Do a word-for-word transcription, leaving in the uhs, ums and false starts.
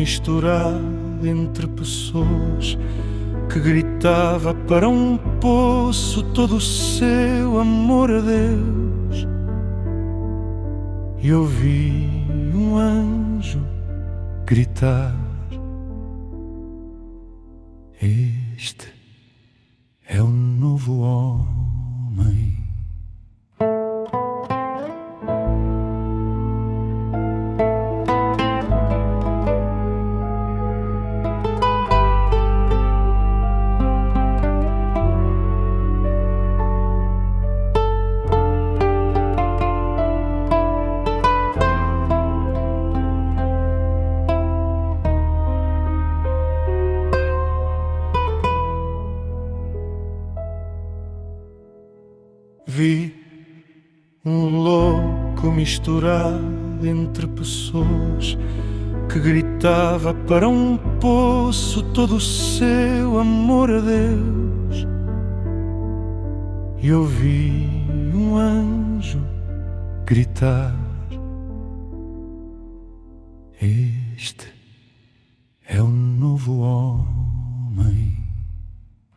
misturado entre pessoas, que gritava para um poço todo o seu amor a Deus. E ouvi um anjo gritar: este é o novo homem. Vi um louco misturado entre pessoas, que gritava para um poço todo o seu amor a Deus. E ouvi um anjo gritar: este é o novo homem.